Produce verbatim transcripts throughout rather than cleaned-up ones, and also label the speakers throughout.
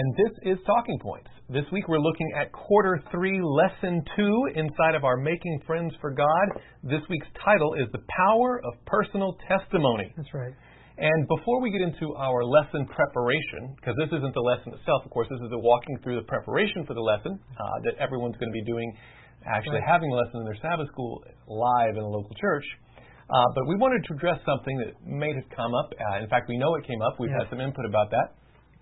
Speaker 1: And this is Talking Points. This week we're looking at quarter three, lesson two inside of our Making Friends for God. This week's title is The Power of Personal Testimony.
Speaker 2: That's right.
Speaker 1: And before we get into our lesson preparation, because this isn't the lesson itself, of course, this is the walking through the preparation for the lesson uh, that everyone's going to be doing, actually right. having a lesson in their Sabbath school live in a local church. Uh, but we wanted to address something that may have come up. Uh, in fact, we know it came up. We've
Speaker 2: yes.
Speaker 1: had some input about that.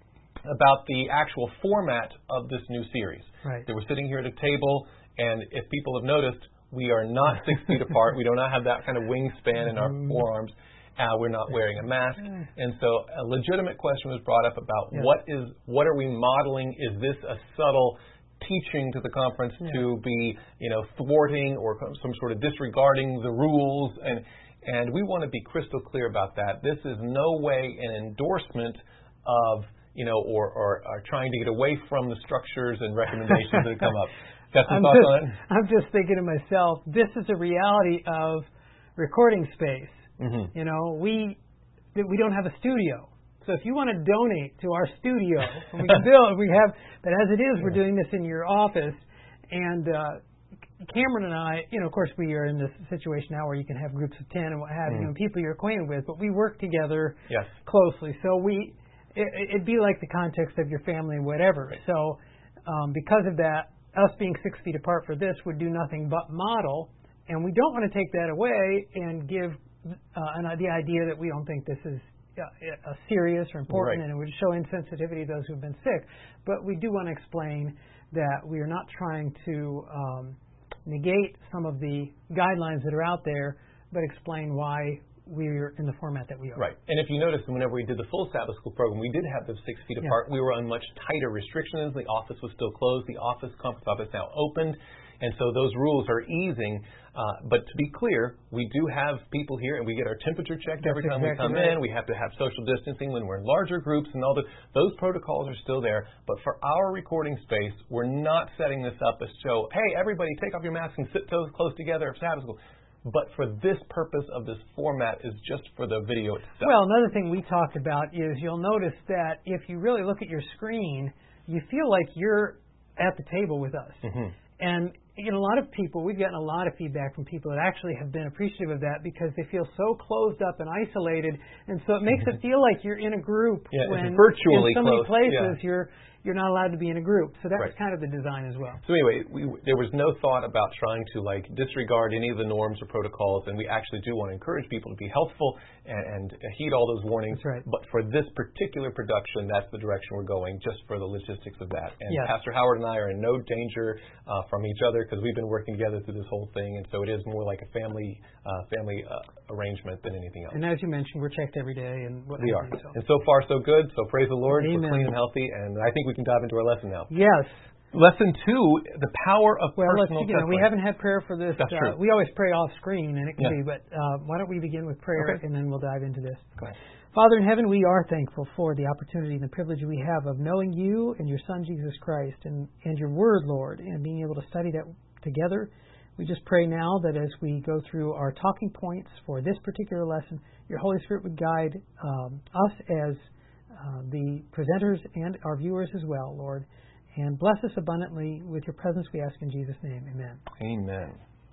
Speaker 1: About the actual format of this new series.
Speaker 2: Right.
Speaker 1: They were sitting here at a table, and if people have noticed, we are not six feet apart. We do not have that kind of wingspan in our forearms. Uh, we're not wearing a mask. And so a legitimate question was brought up about yes. what is what are we modeling? Is this a subtle teaching to the conference yeah. to be, you know, thwarting or some sort of disregarding the rules? And and we want to be crystal clear about that. This is no way an endorsement of you know, or, or, or trying to get away from the structures and recommendations that have come up. Got some
Speaker 2: I'm
Speaker 1: thoughts
Speaker 2: just,
Speaker 1: on it?
Speaker 2: I'm just thinking to myself, this is a reality of recording space.
Speaker 1: Mm-hmm.
Speaker 2: You know, we we don't have a studio. So if you want to donate to our studio, we can build, we have, but as it is, we're doing this in your office. And uh, Cameron and I, you know, of course, we are in this situation now where you can have groups of ten and what have mm-hmm. you, and people you're acquainted with, but we work together
Speaker 1: yes.
Speaker 2: closely. So we... It'd be like the context of your family and whatever. Right. So um, because of that, us being six feet apart for this would do nothing but model, and we don't want to take that away and give uh, an, the idea that we don't think this is uh, uh, serious or important,
Speaker 1: right.
Speaker 2: and it would show insensitivity to those who've been sick. But we do want to explain that we are not trying to um, negate some of the guidelines that are out there, but explain why we're in the format that we are.
Speaker 1: Right. And if you notice, whenever we did the full Sabbath school program, we did have those six feet
Speaker 2: yeah.
Speaker 1: apart. We were on much tighter restrictions. The office was still closed. The office, conference office now opened. And so those rules are easing. Uh, but to be clear, we do have people here, and we get our temperature checked
Speaker 2: That's
Speaker 1: every time
Speaker 2: exactly
Speaker 1: we come
Speaker 2: right.
Speaker 1: in. We have to have social distancing when we're in larger groups, and all the, those protocols are still there. But for our recording space, we're not setting this up as show, hey, everybody, take off your mask and sit toes close together at Sabbath school. But for this purpose of this format is just for the video itself.
Speaker 2: Well, another thing we talked about is you'll notice that if you really look at your screen, you feel like you're at the table with us.
Speaker 1: Mm-hmm.
Speaker 2: And you know, a lot of people, we've gotten a lot of feedback from people that actually have been appreciative of that because they feel so closed up and isolated, and so it makes
Speaker 1: mm-hmm.
Speaker 2: it feel like you're in a group
Speaker 1: yeah,
Speaker 2: when
Speaker 1: it's virtually
Speaker 2: in so many
Speaker 1: close.
Speaker 2: places
Speaker 1: yeah.
Speaker 2: you're you're not allowed to be in a group. So that's
Speaker 1: right.
Speaker 2: kind of the design as well.
Speaker 1: So anyway, we, there was no thought about trying to like disregard any of the norms or protocols, and we actually do want to encourage people to be healthful and, and heed all those warnings.
Speaker 2: That's right.
Speaker 1: But for this particular production, that's the direction we're going, just for the logistics of that. And
Speaker 2: yes.
Speaker 1: Pastor Howard and I are in no danger uh, from each other because we've been working together through this whole thing, and so it is more like a family uh, family uh, arrangement than anything else.
Speaker 2: And as you mentioned, we're checked every day, and what
Speaker 1: we are.
Speaker 2: So.
Speaker 1: And so far, so good. So praise the Lord.
Speaker 2: Amen.
Speaker 1: We're clean and healthy, and I think we can dive into our lesson now.
Speaker 2: Yes.
Speaker 1: Lesson two, the power of
Speaker 2: well,
Speaker 1: personal
Speaker 2: let's begin.
Speaker 1: testimony.
Speaker 2: We haven't had prayer for this.
Speaker 1: That's true.
Speaker 2: Uh, we always pray off screen, and it can
Speaker 1: yeah.
Speaker 2: be, but uh, why don't we begin with prayer,
Speaker 1: okay.
Speaker 2: and then we'll dive into this.
Speaker 1: Go ahead.
Speaker 2: Father in heaven, we are thankful for the opportunity and the privilege we have of knowing you and your Son, Jesus Christ, and, and your Word, Lord, and being able to study that together. We just pray now that as we go through our talking points for this particular lesson, your Holy Spirit would guide um, us as uh, the presenters and our viewers as well, Lord. And bless us abundantly with your presence, we ask in Jesus' name. Amen.
Speaker 1: Amen.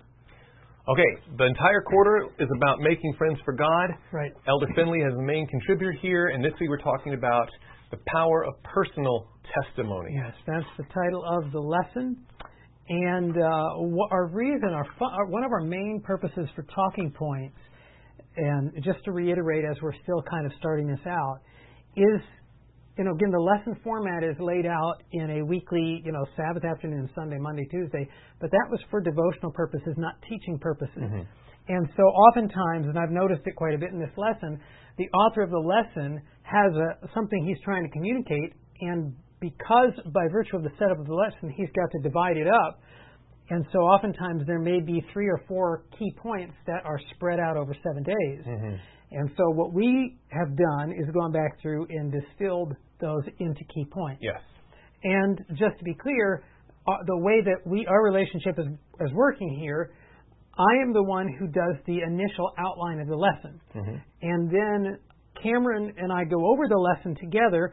Speaker 1: Okay, the entire quarter is about making friends for God.
Speaker 2: Right.
Speaker 1: Elder Finley is the main contributor here, and this week we're talking about the power of personal testimony.
Speaker 2: Yes, that's the title of the lesson. And uh, our reason, our, our one of our main purposes for talking points, and just to reiterate as we're still kind of starting this out, is, you know, again, the lesson format is laid out in a weekly, you know, Sabbath afternoon, Sunday, Monday, Tuesday, but that was for devotional purposes, not teaching purposes.
Speaker 1: Mm-hmm.
Speaker 2: And so oftentimes, and I've noticed it quite a bit in this lesson, the author of the lesson has a, something he's trying to communicate, and because by virtue of the setup of the lesson, he's got to divide it up. And so oftentimes there may be three or four key points that are spread out over seven days.
Speaker 1: Mm-hmm.
Speaker 2: And so what we have done is gone back through and distilled those into key points.
Speaker 1: Yes.
Speaker 2: And just to be clear, uh, the way that we our relationship is, is working here, I am the one who does the initial outline of the lesson.
Speaker 1: Mm-hmm.
Speaker 2: And then Cameron and I go over the lesson together,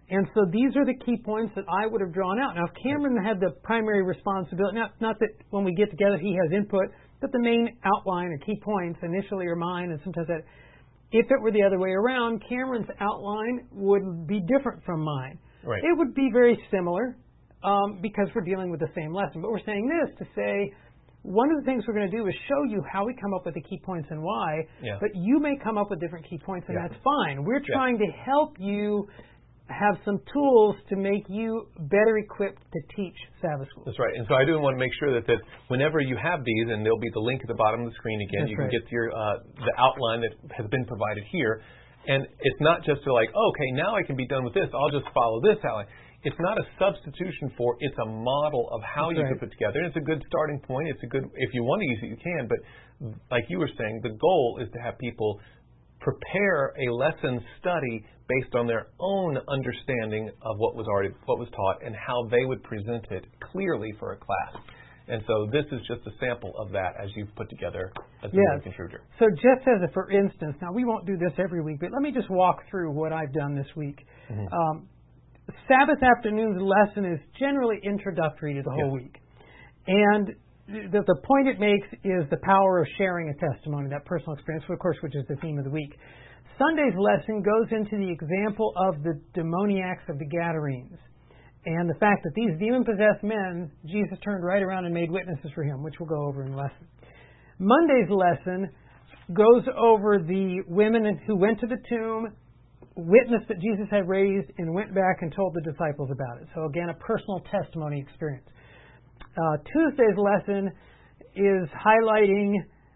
Speaker 2: And so these are the key points that I would have drawn out. Now, if Cameron had the primary responsibility, not, not that when we get together he has input, but the main outline or key points initially are mine, and sometimes that, if it were the other way around, Cameron's outline would be different from mine.
Speaker 1: Right.
Speaker 2: It would be very similar um, because we're dealing with the same lesson. But we're saying this to say, one of the things we're going to do is show you how we come up with the key points and why,
Speaker 1: yeah.
Speaker 2: but you may come up with different key points, and
Speaker 1: yeah.
Speaker 2: that's fine. We're
Speaker 1: yeah.
Speaker 2: trying to help you have some tools to make you better equipped to teach Sabbath school.
Speaker 1: That's right. And so I do want to make sure that, that whenever you have these, and there'll be the link at the bottom of the screen again,
Speaker 2: that's
Speaker 1: you can
Speaker 2: right.
Speaker 1: get your uh, the outline that has been provided here. And it's not just to like, oh, okay, now I can be done with this. I'll just follow this outline. It's not a substitution for, it's a model of how
Speaker 2: that's
Speaker 1: you
Speaker 2: right.
Speaker 1: can put together. And it's a good starting point. It's a good, if you want to use it, you can. But like you were saying, the goal is to have people prepare a lesson study based on their own understanding of what was already what was taught and how they would present it clearly for a class. And so this is just a sample of that as you've put together as a
Speaker 2: yes.
Speaker 1: contributor.
Speaker 2: So just as a for instance, now we won't do this every week, but let me just walk through what I've done this week. Mm-hmm. Um, Sabbath afternoon's lesson is generally introductory to the whole
Speaker 1: yes.
Speaker 2: week. And the, the point it makes is the power of sharing a testimony, that personal experience, of course, which is the theme of the week. Sunday's lesson goes into the example of the demoniacs of the Gadarenes and the fact that these demon-possessed men, Jesus turned right around and made witnesses for him, which we'll go over in the lesson. Monday's lesson goes over the women who went to the tomb, witnessed that Jesus had raised, and went back and told the disciples about it. So again, a personal testimony experience. Uh, Tuesday's lesson is highlighting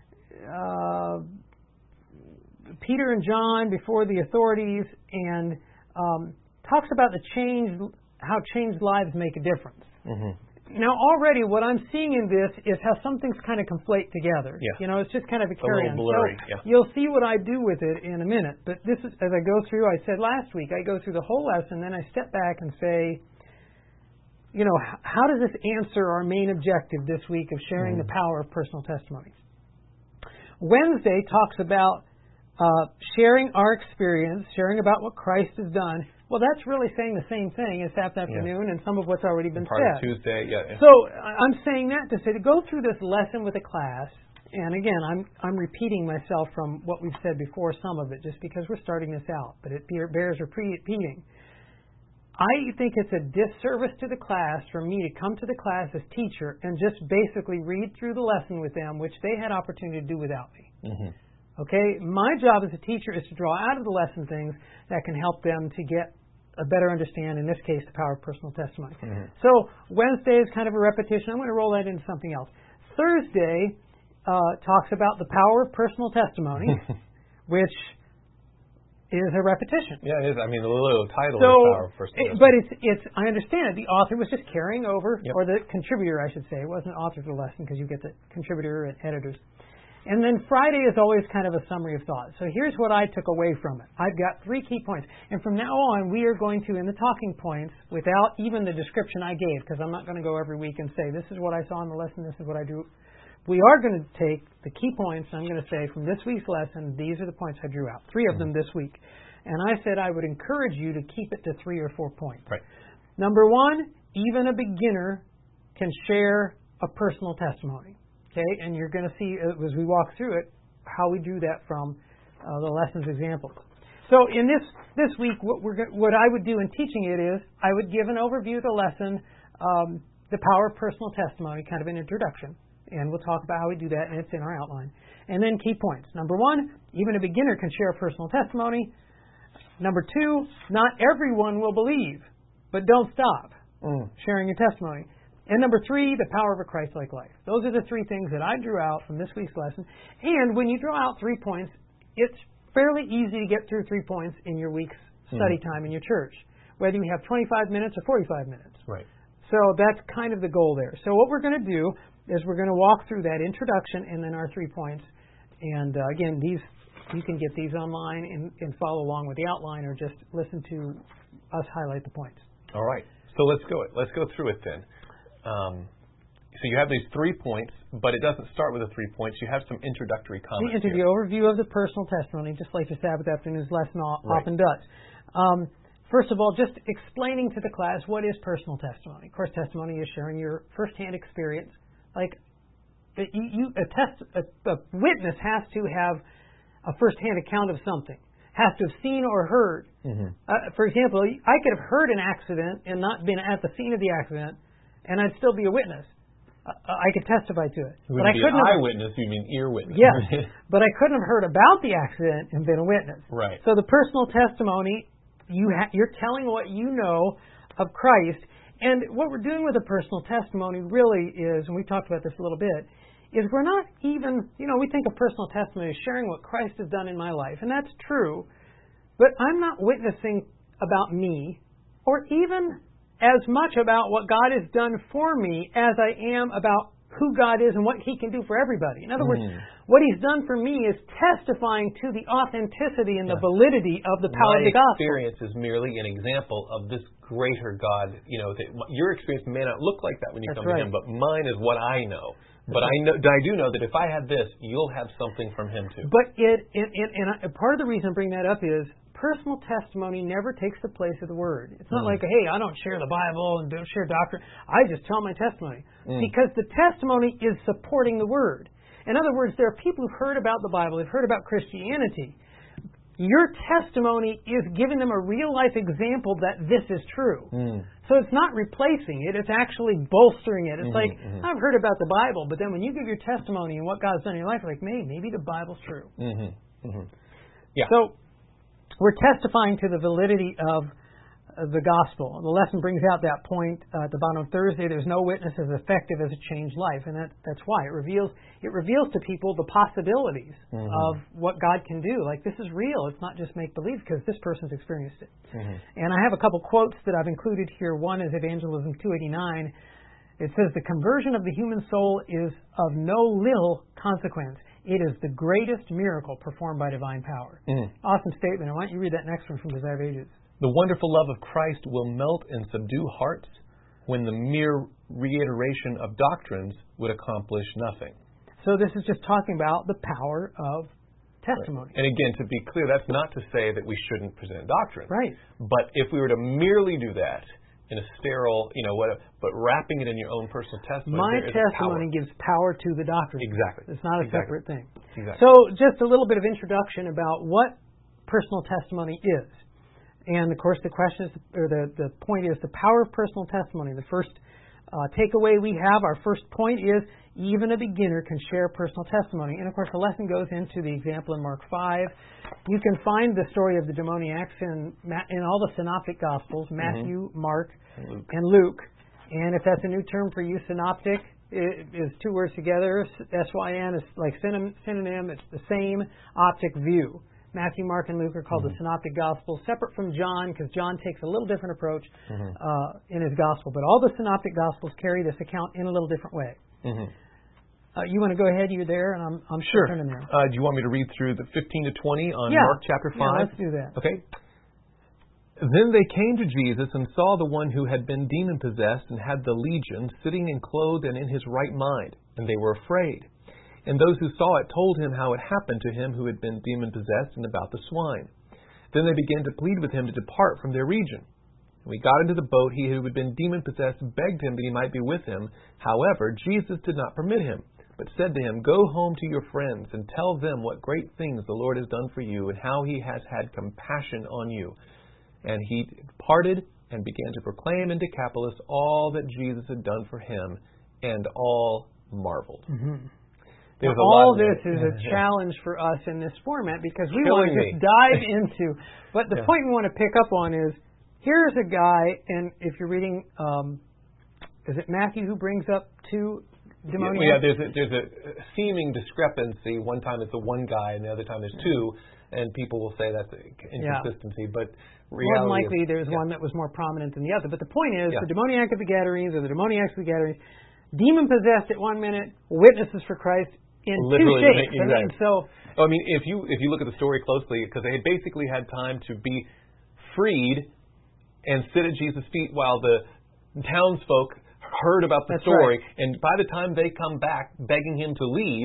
Speaker 2: uh, Peter and John before the authorities, and um, talks about the change, how changed lives make a difference. Mm-hmm. Now, already what I'm seeing in this is how some things kind of conflate together.
Speaker 1: Yeah.
Speaker 2: You know, it's just kind of a carry-on.
Speaker 1: A little blurry,
Speaker 2: so
Speaker 1: yeah.
Speaker 2: You'll see what I do with it in a minute. But this is, as I go through, I said last week, I go through the whole lesson, then I step back and say, you know, how does this answer our main objective this week of sharing mm-hmm. the power of personal testimonies? Wednesday talks about uh, sharing our experience, sharing about what Christ has done. Well, that's really saying the same thing as Sabbath afternoon yeah. and some of what's already been
Speaker 1: part
Speaker 2: said.
Speaker 1: Part of Tuesday, yeah.
Speaker 2: So I'm saying that to say to go through this lesson with a class, and again, I'm I'm repeating myself from what we've said before, some of it, just because we're starting this out, but it bears repeating. I think it's a disservice to the class for me to come to the class as teacher and just basically read through the lesson with them, which they had opportunity to do without me. Mm-hmm. Okay? My job as a teacher is to draw out of the lesson things that can help them to get a better understand, in this case, the power of personal testimony. Mm-hmm. So Wednesday is kind of a repetition. I'm going to roll that into something else. Thursday uh, talks about the power of personal testimony, which is a repetition.
Speaker 1: Yeah, it is. I mean, the little title
Speaker 2: so,
Speaker 1: is power of personal testimony.
Speaker 2: But it's, it's, I understand it. The author was just carrying over,
Speaker 1: yep.
Speaker 2: or the contributor, I should say. It wasn't author of the lesson because you get the contributor and editors. And then Friday is always kind of a summary of thought. So here's what I took away from it. I've got three key points. And from now on, we are going to, in the talking points, without even the description I gave, because I'm not going to go every week and say, this is what I saw in the lesson, this is what I do. We are going to take the key points, and I'm going to say, from this week's lesson, these are the points I drew out. Three of them this week. And I said I would encourage you to keep it to three or four points.
Speaker 1: Right.
Speaker 2: Number one, even a beginner can share a personal testimony. Okay, and you're going to see as we walk through it how we do that from uh, the lessons examples. So in this this week, what we're what I would do in teaching it is I would give an overview of the lesson, um, the power of personal testimony, kind of an introduction, and we'll talk about how we do that, and it's in our outline. And then key points. Number one, even a beginner can share a personal testimony. Number two, not everyone will believe, but don't stop mm. sharing your testimony. And number three, the power of a Christ-like life. Those are the three things that I drew out from this week's lesson. And when you draw out three points, it's fairly easy to get through three points in your week's study mm-hmm. time in your church, whether you have twenty-five minutes or forty-five minutes.
Speaker 1: Right.
Speaker 2: So that's kind of the goal there. So what we're going to do is we're going to walk through that introduction and then our three points. And uh, again, these you can get these online and, and follow along with the outline or just listen to us highlight the points.
Speaker 1: All right. So let's go. Let's go through it then. Um, so you have these three points, but it doesn't start with the three points. You have some introductory comments.
Speaker 2: The interview overview of the personal testimony, just like the Sabbath afternoon's lesson
Speaker 1: right.
Speaker 2: often does. Um, first of all, just explaining to the class what is personal testimony. Of course, testimony is sharing your firsthand experience. Like, you, you a, test, a, a witness has to have a firsthand account of something, has to have seen or heard. Mm-hmm. Uh, for example, I could have heard an accident and not been at the scene of the accident, and I'd still be a witness. Uh, I could testify to it.
Speaker 1: You wouldn't
Speaker 2: but I
Speaker 1: be
Speaker 2: couldn't
Speaker 1: an
Speaker 2: have,
Speaker 1: eyewitness, you mean ear witness.
Speaker 2: Yes, but I couldn't have heard about the accident and been a witness.
Speaker 1: Right.
Speaker 2: So the personal testimony, you ha- you're telling what you know of Christ. And what we're doing with a personal testimony really is, and we talked about this a little bit, is we're not even, you know, we think of personal testimony as sharing what Christ has done in my life, and that's true, but I'm not witnessing about me, or even as much about what God has done for me as I am about who God is and what He can do for everybody. In other mm. words, what He's done for me is testifying to the authenticity and the yeah. validity of the power
Speaker 1: My
Speaker 2: of the gospel.
Speaker 1: My experience is merely an example of this greater God. You know, that your experience may not look like that when you
Speaker 2: That's
Speaker 1: come
Speaker 2: right.
Speaker 1: to Him, but mine is what I know. But I know, I do know that if I have this, you'll have something from Him too.
Speaker 2: But it, it, it and part of the reason I bring that up is personal testimony never takes the place of the Word. It's not mm. like, hey, I don't share the Bible and don't share doctrine. I just tell my testimony. Mm. Because the testimony is supporting the Word. In other words, there are people who've heard about the Bible, they've heard about Christianity. Your testimony is giving them a real-life example that this is true. Mm. So it's not replacing it, it's actually bolstering it. It's mm-hmm, like, mm-hmm. I've heard about the Bible, but then when you give your testimony and what God's done in your life, like, maybe, maybe the Bible's true.
Speaker 1: Mm-hmm, mm-hmm. Yeah.
Speaker 2: So we're testifying to the validity of uh, the gospel. The lesson brings out that point uh, at the bottom of Thursday. There's no witness as effective as a changed life, and that, that's why it reveals it reveals to people the possibilities mm-hmm. of what God can do. Like, this is real. It's not just make believe because this person's experienced it. Mm-hmm. And I have a couple quotes that I've included here. One is Evangelism two eighty-nine. It says, "The conversion of the human soul is of no little consequence. It is the greatest miracle performed by divine power." Mm. Awesome statement. Why don't you read that next one from Desire of Ages?
Speaker 1: "The wonderful love of Christ will melt and subdue hearts when the mere reiteration of doctrines would accomplish nothing."
Speaker 2: So this is just talking about the power of testimony.
Speaker 1: Right. And again, to be clear, that's not to say that we shouldn't present doctrine.
Speaker 2: Right.
Speaker 1: But if we were to merely do that in a sterile, you know, what, but wrapping it in your own personal testimony.
Speaker 2: My testimony power. gives power to the doctrine.
Speaker 1: Exactly.
Speaker 2: It's not a
Speaker 1: exactly.
Speaker 2: separate thing.
Speaker 1: Exactly.
Speaker 2: So just a little bit of introduction about what personal testimony is. And of course the question is, or the, the point is the power of personal testimony. The first uh, takeaway we have, our first point is even a beginner can share personal testimony. And of course the lesson goes into the example in Mark five. You can find the story of the demoniacs in, in all the synoptic gospels, Matthew, mm-hmm. Mark, and Luke. and Luke. And if that's a new term for you, synoptic it is two words together. S Y N is like synonym. It's the same optic view. Matthew, Mark, and Luke are called mm-hmm. the synoptic gospels, separate from John, because John takes a little different approach mm-hmm. uh, in his gospel. But all the synoptic gospels carry this account in a little different way. Mm-hmm. Uh, you want to go ahead? You're there, and I'm, I'm
Speaker 1: sure.
Speaker 2: turning there.
Speaker 1: Uh, do you want me to read through the fifteen to twenty on
Speaker 2: yeah.
Speaker 1: Mark chapter five?
Speaker 2: Yeah, let's do that.
Speaker 1: Okay. "Then they came to Jesus and saw the one who had been demon-possessed and had the legion sitting and clothed and in his right mind, and they were afraid. And those who saw it told him how it happened to him who had been demon-possessed and about the swine. Then they began to plead with him to depart from their region. When he got into the boat, he who had been demon-possessed begged him that he might be with him. However, Jesus did not permit him, but said to him, 'Go home to your friends and tell them what great things the Lord has done for you and how he has had compassion on you.' And he departed and began to proclaim in Decapolis all that Jesus had done for him, and all marveled." Mm-hmm.
Speaker 2: Now, all this is a challenge for us in this format because we want to just dive into. But the yeah. point we want to pick up on is here's a guy, and if you're reading, um, is it Matthew who brings up two demoniacs?
Speaker 1: Yeah, there's a, there's a seeming discrepancy. One time it's a one guy, and the other time there's two, and people will say that's an inconsistency. Yeah. But reality
Speaker 2: more than likely,
Speaker 1: is,
Speaker 2: there's
Speaker 1: yeah.
Speaker 2: one that was more prominent than the other. But the point is,
Speaker 1: yeah.
Speaker 2: the demoniac of the Gadarenes or the demoniacs of the Gadarenes, demon-possessed at one minute, witnesses for Christ in
Speaker 1: Literally,
Speaker 2: two shapes.
Speaker 1: exactly.
Speaker 2: I mean, so,
Speaker 1: I mean, if you if you look at the story closely, because they basically had time to be freed and sit at Jesus' feet while the townsfolk heard about the
Speaker 2: That's
Speaker 1: story,
Speaker 2: right.
Speaker 1: and by the time they come back begging him to leave,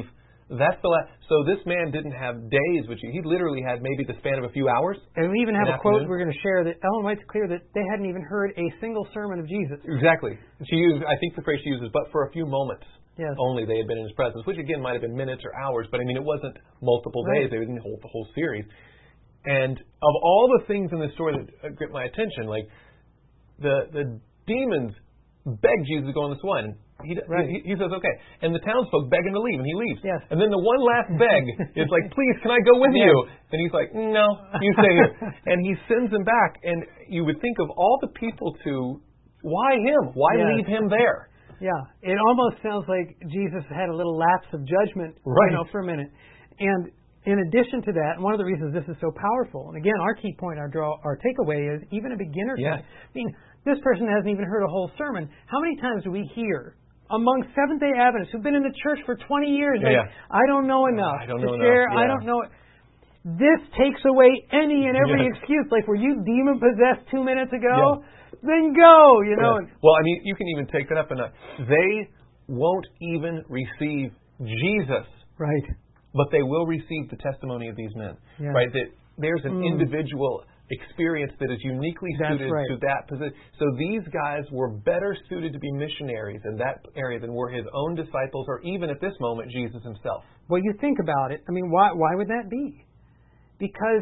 Speaker 1: That's the last. So this man didn't have days, which he literally had maybe the span of a few hours.
Speaker 2: And we even have a
Speaker 1: afternoon.
Speaker 2: quote we're going to share that Ellen White's clear that they hadn't even heard a single sermon of Jesus.
Speaker 1: Exactly. She used, I think the phrase she uses, but for a few moments
Speaker 2: yes.
Speaker 1: only they had been in his presence, which again might have been minutes or hours, but I mean it wasn't multiple
Speaker 2: right.
Speaker 1: days. They didn't hold the whole series. And of all the things in this story that gripped my attention, like the the demons beg Jesus to go on this one. He,
Speaker 2: right.
Speaker 1: he, he says, okay. And the townsfolk beg him to leave, and he leaves.
Speaker 2: Yes.
Speaker 1: And then the one last beg is like, please, can I go with
Speaker 2: yes.
Speaker 1: you? And he's like, no, you stay here. And he sends him back. And you would think of all the people to, why him? Why
Speaker 2: yes.
Speaker 1: leave him there?
Speaker 2: Yeah. It almost sounds like Jesus had a little lapse of judgment,
Speaker 1: right.
Speaker 2: you know, for a minute. And in addition to that, and one of the reasons this is so powerful, and again, our key point, our draw, our takeaway is even a beginner
Speaker 1: yes.
Speaker 2: point. I mean, this person hasn't even heard a whole sermon. How many times do we hear among Seventh-day Adventists who've been in the church for twenty years,
Speaker 1: yeah,
Speaker 2: like,
Speaker 1: yeah.
Speaker 2: I don't know enough
Speaker 1: I don't
Speaker 2: to
Speaker 1: know
Speaker 2: share,
Speaker 1: enough. Yeah.
Speaker 2: I don't know. This takes away any and every
Speaker 1: yes.
Speaker 2: excuse. Like, were you demon-possessed two minutes ago? Yeah. Then go, you know.
Speaker 1: Yeah. Well, I mean, you can even take that up a notch. They won't even receive Jesus.
Speaker 2: Right.
Speaker 1: But they will receive the testimony of these men.
Speaker 2: Yeah.
Speaker 1: Right? That there's an
Speaker 2: mm.
Speaker 1: individual experience that is uniquely
Speaker 2: That's
Speaker 1: suited
Speaker 2: right.
Speaker 1: to that position. So these guys were better suited to be missionaries in that area than were his own disciples or even at this moment Jesus himself.
Speaker 2: Well, you think about it. I mean, why why would that be? Because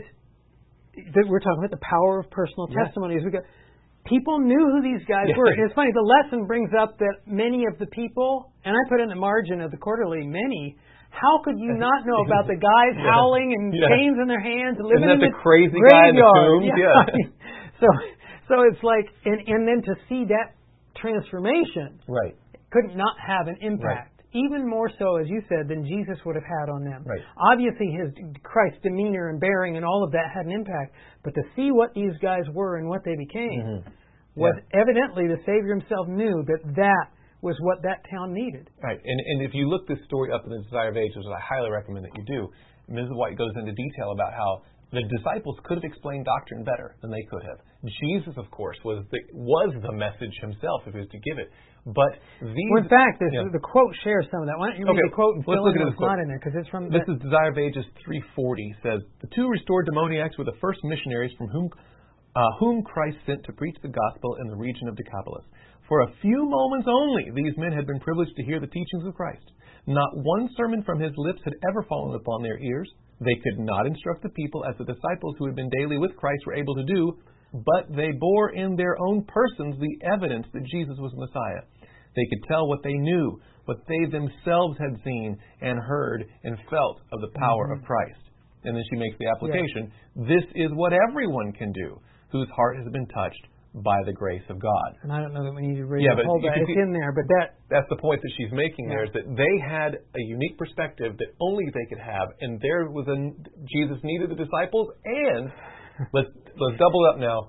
Speaker 2: th- we're talking about the power of personal
Speaker 1: yeah.
Speaker 2: testimony. As we go, people knew who these guys
Speaker 1: yeah.
Speaker 2: were. And it's funny, the lesson brings up that many of the people, and I put in the margin of the quarterly, many. How could you not know about the guys
Speaker 1: yeah.
Speaker 2: howling and
Speaker 1: yeah.
Speaker 2: chains in their hands and living
Speaker 1: Isn't that
Speaker 2: in
Speaker 1: the
Speaker 2: the
Speaker 1: crazy
Speaker 2: graveyard?
Speaker 1: guy in the tombs?
Speaker 2: Yeah.
Speaker 1: yeah.
Speaker 2: so, so it's like, and, and then to see that transformation
Speaker 1: right.
Speaker 2: could not have an impact.
Speaker 1: Right.
Speaker 2: Even more so, as you said, than Jesus would have had on them.
Speaker 1: Right.
Speaker 2: Obviously, his Christ's demeanor and bearing and all of that had an impact. But to see what these guys were and what they became
Speaker 1: mm-hmm.
Speaker 2: was
Speaker 1: yeah.
Speaker 2: evidently the Savior himself knew that that was what that town needed.
Speaker 1: Right. And and if you look this story up in the Desire of Ages, which I highly recommend that you do, Missus White goes into detail about how the disciples could have explained doctrine better than they could have. Jesus, of course, was the was the message himself if he was to give it. But these...
Speaker 2: Well, in fact, this,
Speaker 1: yeah.
Speaker 2: the quote shares some of that. Why don't you read
Speaker 1: okay.
Speaker 2: the quote and
Speaker 1: Let's
Speaker 2: fill
Speaker 1: look
Speaker 2: in
Speaker 1: at
Speaker 2: what's
Speaker 1: quote.
Speaker 2: not in there? Because it's from...
Speaker 1: This
Speaker 2: the,
Speaker 1: is Desire of Ages three forty. Says, the two restored demoniacs were the first missionaries from whom uh, whom Christ sent to preach the gospel in the region of Decapolis. For a few moments only, these men had been privileged to hear the teachings of Christ. Not one sermon from his lips had ever fallen upon their ears. They could not instruct the people as the disciples who had been daily with Christ were able to do, but they bore in their own persons the evidence that Jesus was Messiah. They could tell what they knew, what they themselves had seen and heard and felt of the power mm-hmm. of Christ. And then she makes the application. Yeah. This is what everyone can do, whose heart has been touched by the grace of God.
Speaker 2: And I don't know that we need to read
Speaker 1: yeah,
Speaker 2: the
Speaker 1: but
Speaker 2: whole that. It's
Speaker 1: see,
Speaker 2: in there, but that...
Speaker 1: That's the point that she's making
Speaker 2: yeah.
Speaker 1: there, is that they had a unique perspective that only they could have, and there was a... Jesus needed the disciples, and, let's, let's double up now,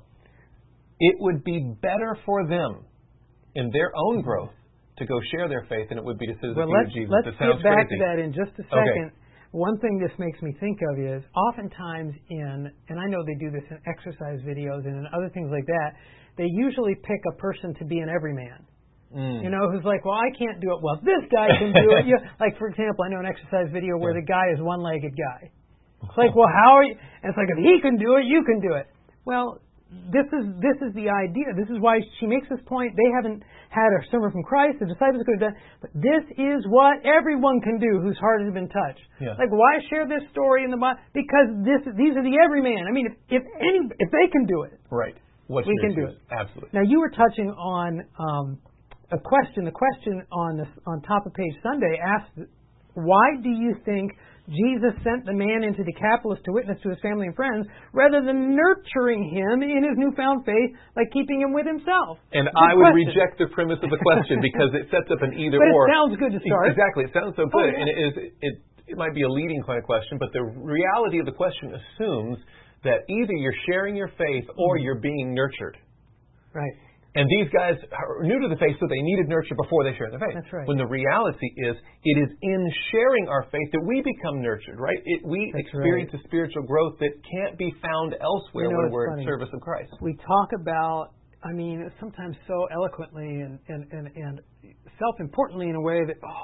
Speaker 1: it would be better for them in their own growth to go share their faith than it would be to sit at the
Speaker 2: well,
Speaker 1: feet of Jesus.
Speaker 2: Let's
Speaker 1: That sounds
Speaker 2: get back
Speaker 1: crazy.
Speaker 2: to that in just a second.
Speaker 1: Okay.
Speaker 2: One thing this makes me think of is oftentimes in, and I know they do this in exercise videos and in other things like that, they usually pick a person to be an everyman. Mm. You know, who's like, well, I can't do it. Well, this guy can do it. You, like, for example, I know an exercise video where yeah. the guy is one-legged guy. It's like, well, how are you? And it's like, if he can do it, you can do it. Well, this is this is the idea. This is why she makes this point. They haven't had a sermon from Christ. The disciples could have done, but this is what everyone can do whose heart has been touched.
Speaker 1: Yeah.
Speaker 2: Like, why share this story in the Bible? Because this these are the everyman. I mean, if, if any if they can do it,
Speaker 1: right, What's
Speaker 2: we can do it.
Speaker 1: Absolutely.
Speaker 2: Now, you were touching on um, a question. The question on this on top of page Sunday asked, why do you think Jesus sent the man into Decapolis to witness to his family and friends rather than nurturing him in his newfound faith by keeping him with himself?
Speaker 1: And
Speaker 2: good
Speaker 1: I would
Speaker 2: question.
Speaker 1: reject the premise of the question because it sets up an either
Speaker 2: but
Speaker 1: or.
Speaker 2: It sounds good to start.
Speaker 1: Exactly. It sounds so good.
Speaker 2: Oh, yeah.
Speaker 1: And it is it it might be a leading kind of question, but the reality of the question assumes that either you're sharing your faith or you're being nurtured.
Speaker 2: Right.
Speaker 1: And these guys are new to the faith, so they needed nurture before they shared their faith.
Speaker 2: That's right.
Speaker 1: When the reality is, it is in sharing our faith that we become nurtured, right? It, we
Speaker 2: That's
Speaker 1: experience
Speaker 2: right.
Speaker 1: a spiritual growth that can't be found elsewhere
Speaker 2: you know,
Speaker 1: when we're
Speaker 2: funny.
Speaker 1: in service of Christ.
Speaker 2: We talk about, I mean, sometimes so eloquently and, and, and, and self-importantly in a way that, oh,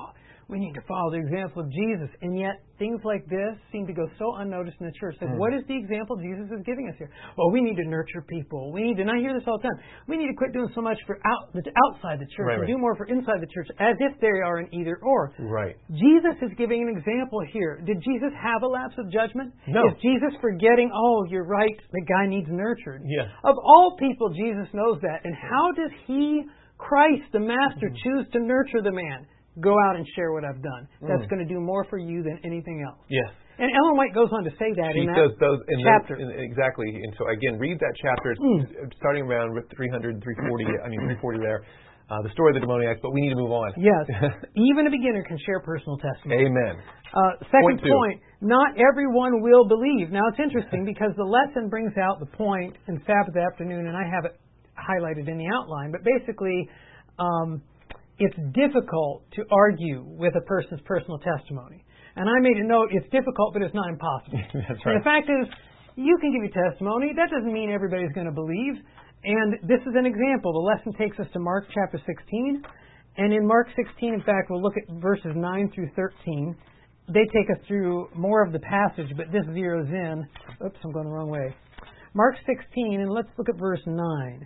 Speaker 2: we need to follow the example of Jesus. And yet, things like this seem to go so unnoticed in the church. Like, mm. what is the example Jesus is giving us here? Well, we need to nurture people. We need to, and I hear this all the time, we need to quit doing so much for out, that's outside the church
Speaker 1: right,
Speaker 2: and
Speaker 1: right.
Speaker 2: do more for inside the church, as if they are an either or.
Speaker 1: Right.
Speaker 2: Jesus is giving an example here. Did Jesus have a lapse of judgment?
Speaker 1: No.
Speaker 2: Is Jesus forgetting, oh, you're right, the guy needs nurtured?
Speaker 1: Yeah.
Speaker 2: Of all people, Jesus knows that. And how does he, Christ, the Master, mm-hmm. choose to nurture the man? Go out and share what I've done. That's mm. going to do more for you than anything else.
Speaker 1: Yes.
Speaker 2: And Ellen White goes on to say that
Speaker 1: she
Speaker 2: in that
Speaker 1: does those, in
Speaker 2: chapter.
Speaker 1: The, in, exactly. And so, again, read that chapter, mm. starting around three hundred, three forty, I mean, three forty there, uh, the story of the demoniacs, but we need to move on.
Speaker 2: Yes. Even a beginner can share personal testimony.
Speaker 1: Amen.
Speaker 2: Uh, second
Speaker 1: point,
Speaker 2: point, not everyone will believe. Now, it's interesting because the lesson brings out the point in Sabbath afternoon, and I have it highlighted in the outline, but basically, um, it's difficult to argue with a person's personal testimony. And I made a note, it's difficult, but it's not impossible.
Speaker 1: That's right.
Speaker 2: And the fact is, you can give your testimony. That doesn't mean everybody's going to believe. And this is an example. The lesson takes us to Mark chapter sixteen. And in Mark sixteen, in fact, we'll look at verses nine through thirteen. They take us through more of the passage, but this zeroes in. Oops, I'm going the wrong way. Mark sixteen, and let's look at verse nine.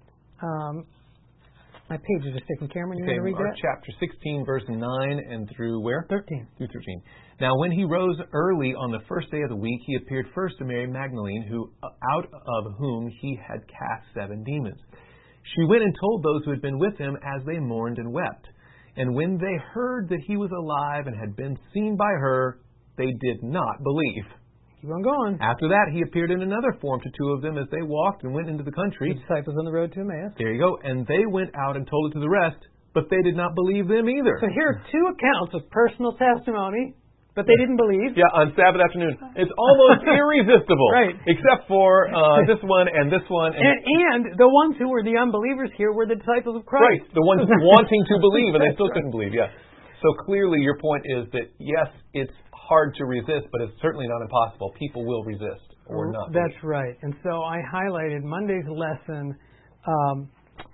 Speaker 2: Um... My pages are sticking. Cameron, you
Speaker 1: okay,
Speaker 2: want to read
Speaker 1: Mark
Speaker 2: that?
Speaker 1: Chapter sixteen, verse nine, and through where?
Speaker 2: thirteen.
Speaker 1: Through thirteen. Now, when he rose early on the first day of the week, he appeared first to Mary Magdalene, who out of whom he had cast seven demons. She went and told those who had been with him as they mourned and wept. And when they heard that he was alive and had been seen by her, they did not believe.
Speaker 2: Keep on going.
Speaker 1: After that, he appeared in another form to two of them as they walked and went into the country.
Speaker 2: The disciples on the road to Emmaus.
Speaker 1: There you go. And they went out and told it to the rest, but they did not believe them either.
Speaker 2: So here are two accounts of personal testimony, but they didn't believe.
Speaker 1: Yeah, on Sabbath afternoon. It's almost irresistible.
Speaker 2: Right.
Speaker 1: Except for uh, this one and this one. And,
Speaker 2: and, and the ones who were the unbelievers here were the disciples of Christ.
Speaker 1: Right. The ones wanting to believe, and they still couldn't believe. Yeah. So clearly your point is that, yes, it's hard to resist, but it's certainly not impossible. People will resist or not.
Speaker 2: That's right. And so I highlighted Monday's lesson. Um,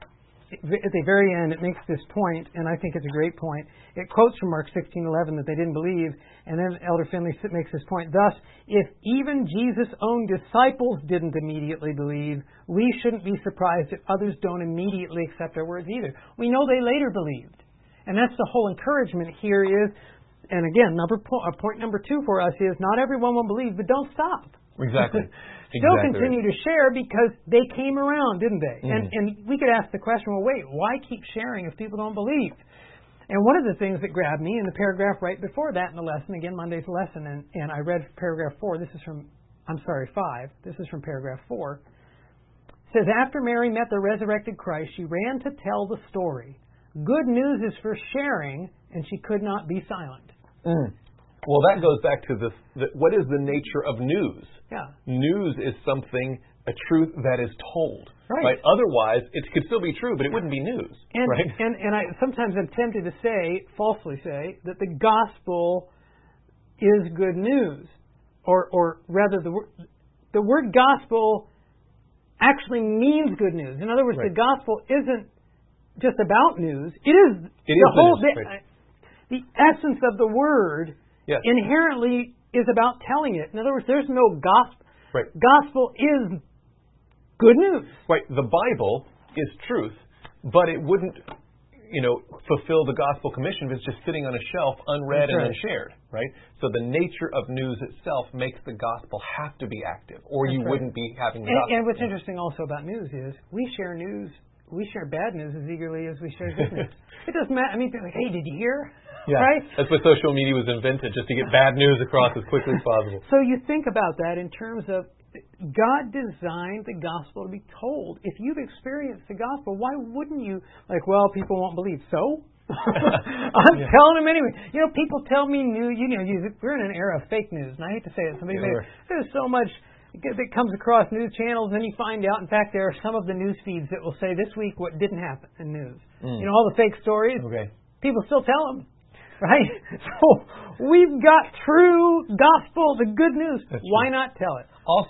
Speaker 2: at the very end, it makes this point, and I think it's a great point. It quotes from Mark sixteen eleven that they didn't believe, and then Elder Finley makes this point. Thus, if even Jesus' own disciples didn't immediately believe, we shouldn't be surprised if others don't immediately accept our words either. We know they later believed. And that's the whole encouragement here is, and again, number po- uh, point number two for us is not everyone will believe, but don't stop.
Speaker 1: Exactly.
Speaker 2: Still
Speaker 1: exactly.
Speaker 2: continue to share because they came around, didn't they?
Speaker 1: Mm.
Speaker 2: And and we could ask the question, well, wait, why keep sharing if people don't believe? And one of the things that grabbed me in the paragraph right before that in the lesson, again, Monday's lesson, and, and I read paragraph four. This is from, I'm sorry, five. This is from paragraph four. It says, after Mary met the resurrected Christ, she ran to tell the story. Good news is for sharing, and she could not be silent.
Speaker 1: Mm. Well, that goes back to this. The, what is the nature of news?
Speaker 2: Yeah.
Speaker 1: News is something, a truth that is told.
Speaker 2: Right.
Speaker 1: right? Otherwise, it could still be true, but it wouldn't be news.
Speaker 2: And,
Speaker 1: right?
Speaker 2: And, and I sometimes I'm tempted to say, falsely say, that the gospel is good news. Or, or rather, the, the word gospel actually means good news. In other words,
Speaker 1: right.
Speaker 2: the gospel isn't just about news. It is
Speaker 1: it
Speaker 2: the
Speaker 1: is
Speaker 2: whole
Speaker 1: news,
Speaker 2: the,
Speaker 1: right.
Speaker 2: the essence of the word
Speaker 1: yes.
Speaker 2: inherently is about telling it. In other words, there's no gospel.
Speaker 1: Right.
Speaker 2: Gospel is good news.
Speaker 1: Right. The Bible is truth, but it wouldn't, you know, fulfill the gospel commission if it's just sitting on a shelf, unread
Speaker 2: That's
Speaker 1: and
Speaker 2: right.
Speaker 1: unshared. Right. So the nature of news itself makes the gospel have to be active, or
Speaker 2: That's
Speaker 1: you
Speaker 2: right.
Speaker 1: wouldn't be having the
Speaker 2: and,
Speaker 1: gospel.
Speaker 2: and what's interesting also about news is we share news. We share bad news as eagerly as we share good news. It doesn't matter. I mean, like, hey, did you hear?
Speaker 1: Yeah,
Speaker 2: right?
Speaker 1: That's why social media was invented, just to get bad news across as quickly as possible.
Speaker 2: So you think about that in terms of God designed the gospel to be told. If you've experienced the gospel, why wouldn't you? Like, well, people won't believe. So? I'm yeah. telling them anyway. You know, people tell me new, you know, you, we're in an era of fake news, and I hate to say it. Somebody
Speaker 1: yeah,
Speaker 2: says, there's so much that comes across news channels, and you find out, in fact, there are some of the news feeds that will say this week what didn't happen in news. Mm. You know, all the fake stories,
Speaker 1: okay.
Speaker 2: people still tell them, right? So we've got true gospel, the good news.
Speaker 1: That's
Speaker 2: Why
Speaker 1: true.
Speaker 2: not tell it?
Speaker 1: Also,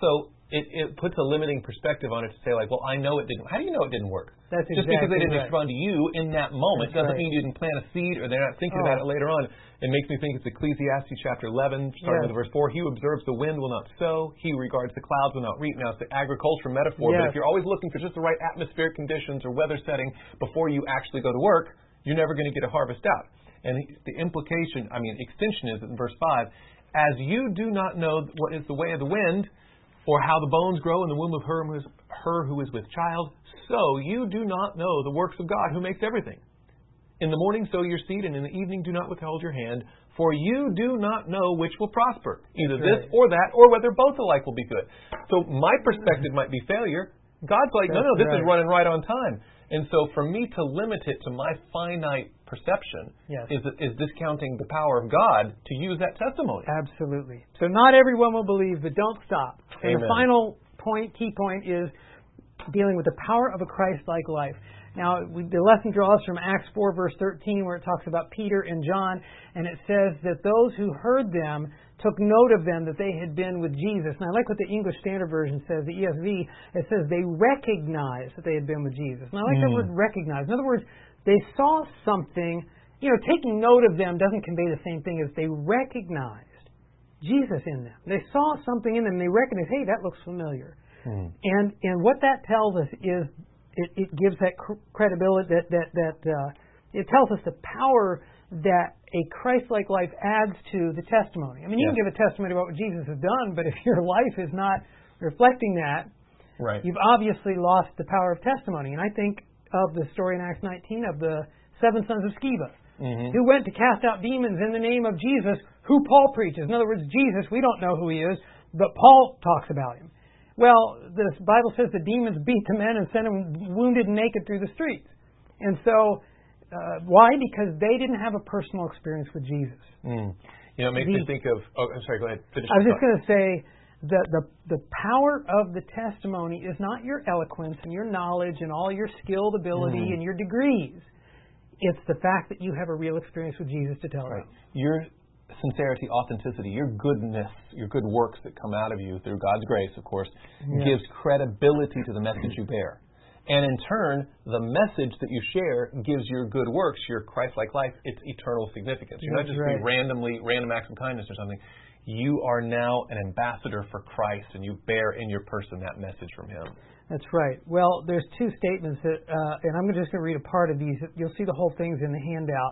Speaker 1: it, it puts a limiting perspective on it to say, like, well, I know it didn't. How do you know it didn't work?
Speaker 2: That's
Speaker 1: Just
Speaker 2: exactly
Speaker 1: because they didn't
Speaker 2: right.
Speaker 1: respond to you in that moment
Speaker 2: That's
Speaker 1: doesn't
Speaker 2: right.
Speaker 1: mean you didn't plant a seed or they're not thinking
Speaker 2: oh.
Speaker 1: about it later on. It makes me think it's Ecclesiastes chapter eleven, starting
Speaker 2: yes.
Speaker 1: with verse four. He who observes the wind will not sow. He who regards the clouds will not reap. Now, it's the agricultural metaphor,
Speaker 2: yes.
Speaker 1: but if you're always looking for just the right atmospheric conditions or weather setting before you actually go to work, you're never going to get a harvest out. And the implication, I mean, extension is in verse five, as you do not know what is the way of the wind, or how the bones grow in the womb of her who is, her who is with child, so you do not know the works of God who makes everything. In the morning sow your seed, and in the evening do not withhold your hand, for you do not know which will prosper, either
Speaker 2: That's
Speaker 1: this
Speaker 2: right.
Speaker 1: or that, or whether both alike will be good. So my perspective might be failure. God's like, no,
Speaker 2: That's
Speaker 1: no, this
Speaker 2: right.
Speaker 1: is running right on time. And so for me to limit it to my finite perception
Speaker 2: yes.
Speaker 1: is, is discounting the power of God to use that testimony.
Speaker 2: Absolutely. So not everyone will believe, but don't stop. And
Speaker 1: Amen.
Speaker 2: the final point, key point, is dealing with the power of a Christ-like life. Now, we, the lesson draws from Acts four, verse thirteen, where it talks about Peter and John, and it says that those who heard them took note of them that they had been with Jesus. And I like what the English Standard Version says, the E S V, it says they recognized that they had been with Jesus. And I like mm. that word recognize. In other words, they saw something, you know, taking note of them doesn't convey the same thing as they recognized Jesus in them. They saw something in them, and they recognized, hey, that looks familiar. Mm. And and what that tells us is it, it gives that cr- credibility, that, that, that uh, it tells us the power that a Christ-like life adds to the testimony. I mean, you
Speaker 1: yes.
Speaker 2: can give a testimony about what Jesus has done, but if your life is not reflecting that,
Speaker 1: right.
Speaker 2: you've obviously lost the power of testimony. And I think of the story in Acts nineteen of the seven sons of Sceva, mm-hmm. who went to cast out demons in the name of Jesus, who Paul preaches. In other words, Jesus, we don't know who he is, but Paul talks about him. Well, the Bible says the demons beat the men and sent them wounded and naked through the streets. And so, uh, why? Because they didn't have a personal experience with Jesus.
Speaker 1: Mm. You know, it makes
Speaker 2: the,
Speaker 1: me think of, oh, I'm sorry, go ahead. Finish
Speaker 2: I was just going to say that the, the power of the testimony is not your eloquence and your knowledge and all your skilled ability mm. and your degrees. It's the fact that you have a real experience with Jesus to tell
Speaker 1: right.
Speaker 2: about.
Speaker 1: Your sincerity, authenticity, your goodness, your good works that come out of you through God's grace, of course, yes. gives credibility to the message you bear. And in turn, the message that you share gives your good works, your Christ-like life, its eternal significance. You're
Speaker 2: That's
Speaker 1: not just
Speaker 2: right.
Speaker 1: being randomly, random acts of kindness or something. You are now an ambassador for Christ, and you bear in your person that message from Him.
Speaker 2: That's right. Well, there's two statements that, uh, and I'm just going to read a part of these. You'll see the whole thing's in the handout.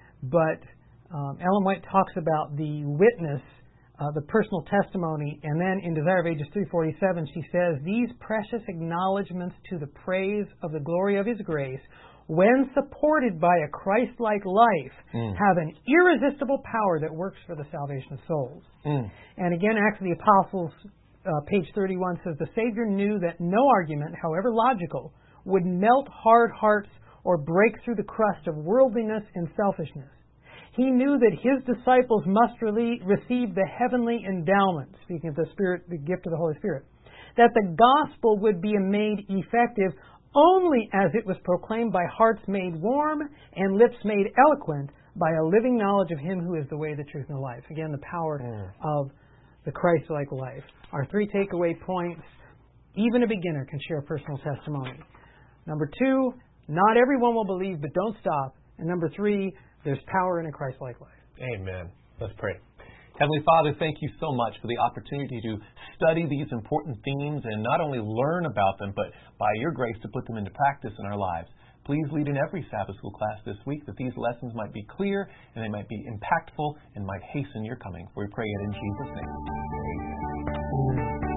Speaker 2: But um, Ellen White talks about the witness, uh, the personal testimony, and then in Desire of Ages three forty-seven, she says, these precious acknowledgments to the praise of the glory of His grace, when supported by a Christ-like life, mm. have an irresistible power that works for the salvation of souls. Mm. And again, Acts of the Apostles, uh, page thirty-one, says, the Savior knew that no argument, however logical, would melt hard hearts or break through the crust of worldliness and selfishness. He knew that His disciples must really receive the heavenly endowment, speaking of the Spirit, the gift of the Holy Spirit, that the gospel would be made effective only as it was proclaimed by hearts made warm and lips made eloquent by a living knowledge of Him who is the way, the truth, and the life. Again, the power mm. of the Christ-like life. Our three takeaway points: even a beginner can share personal testimony. Number two, not everyone will believe, but don't stop. And number three, there's power in a Christ-like life.
Speaker 1: Amen. Let's pray. Heavenly Father, thank you so much for the opportunity to study these important themes and not only learn about them, but by your grace to put them into practice in our lives. Please lead in every Sabbath school class this week that these lessons might be clear and they might be impactful and might hasten your coming. For we pray it in Jesus' name. Amen.